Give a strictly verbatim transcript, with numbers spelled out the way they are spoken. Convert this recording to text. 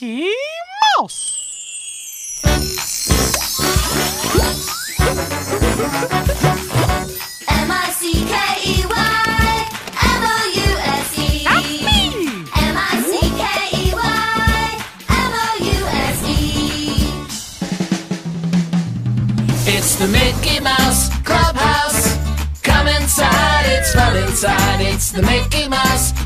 Mickey Mouse. M I C K E Y M O U S E. That's me. M I C K E Y M O U S E. It's the Mickey Mouse Clubhouse. Come inside, it's fun inside. It's the Mickey Mouse